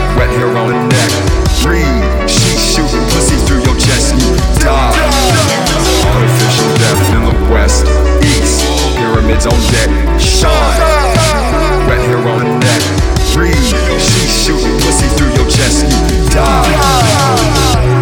Wet hair on the neck. Breathe. She shooting pussy through your chest. You die. Artificial death in the west, east. Pyramids on deck. Shine. Wet hair on the neck. Breathe. She shooting pussy through your chest. You die.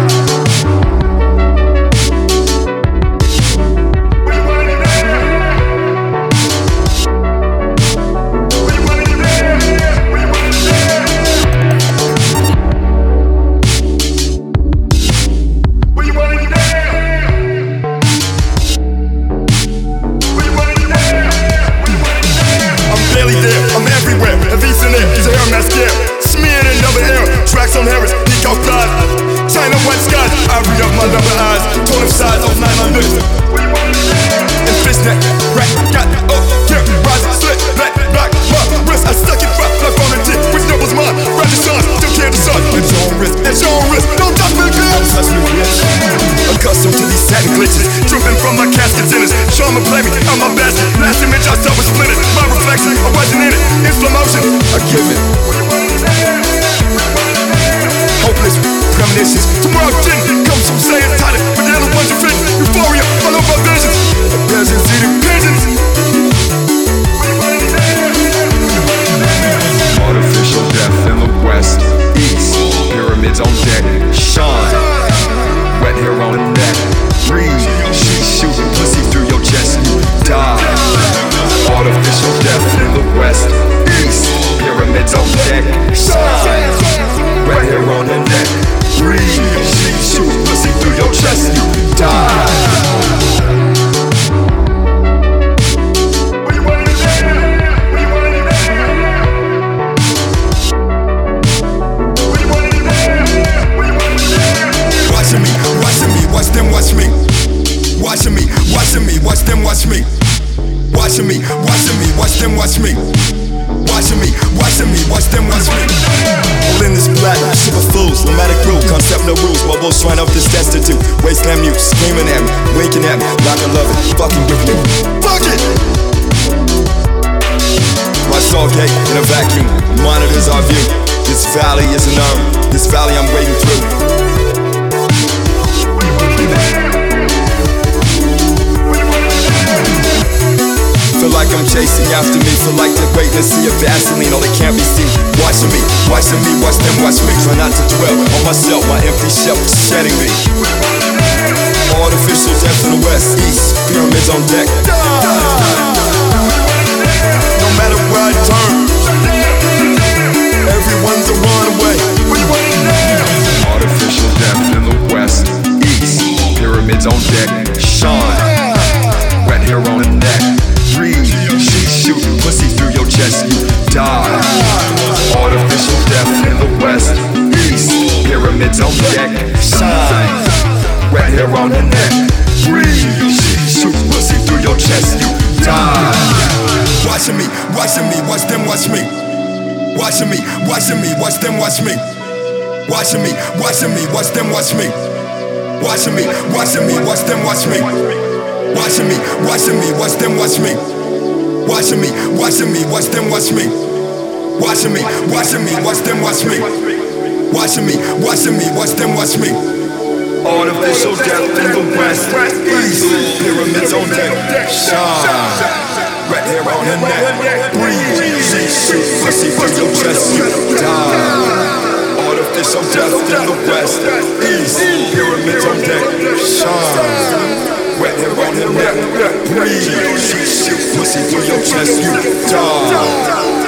On Harris, peak out flies. China white skies. I read up my rubber eyes. Tone of size of 9 on lips. And fishnet, rack, got, yeah, rising, slit, black, my wrist. I stuck it flat, left on the dick, which was mine. Renaissance, still care the sun. It's your own risk, it's your own risk. Don't touch me, bitch. Don't touch me, bitch. Accustomed to these satin glitches, dripping from my casket dinners. Show me, play me, I'm my bastard. Last image I saw was splintered. My reflection, I wasn't in it. In slow motion, I give it. Hopeless premonitions. Tomorrow didn't come from saying tired, but they're the ones who fit. Euphoria, follow my visions. The peasants eating pigeons. Artificial death in the west, east. Pyramids on deck. Shine. Wet hair on the neck. Breathe. She shooting pussy through your chest. You die. Artificial death in the west, east. Pyramids on deck. Shine. Wet hair on the neck. Breathe. She shoot pussy through your chest. You die. Watching me, watch them watch me. Watching me, watch them watch me. Watching me, watch them watch me. Watching me, watch them watch me. All in this black, super fools, nomadic crew, concept no rules. My boss trying up this destitute. Wasteland mute, screaming at me, winking at me, like I love it, fucking with me. Fuck it! My Stargate in a vacuum, monitors our view. This valley is an urn, this valley I'm wading through. Feel like I'm chasing after me. Feel like the greatness sea of Vaseline, all they can't be seen. Watching me, watch them watch me. Try not to dwell on myself, my empty shell is shedding me. Artificial death in the west, east. Pyramids on deck. No matter where I turn, everyone's a runaway. Artificial death in the west, east. Pyramids on deck. Shine. Wet hair on the neck. Breathe. She shooting pussy through your chest. You die. Artificial death in the west, east. Pyramids on deck. Shine. Wet hair on the neck. Breathe. She shooting pussy through your chest. You die. Watching me, watch them watch me. Watching me, watch them watch me. Watching me, watch them watch me. Watching me, watch them watch me. Watching me, watch them watch me. Watching me, watch them watch me. Watching me, watch them watch me. Watching me, watch them watch me. Artificial death in the west, east. Pyramids on deck. Shine. Red hair on her neck. Breathe. She shoot pussy through your chest. You die. Artificial death in the west, east. Pyramids on deck. Shine. Wet hair on her neck. Breathe. She shoot pussy through your chest. You die.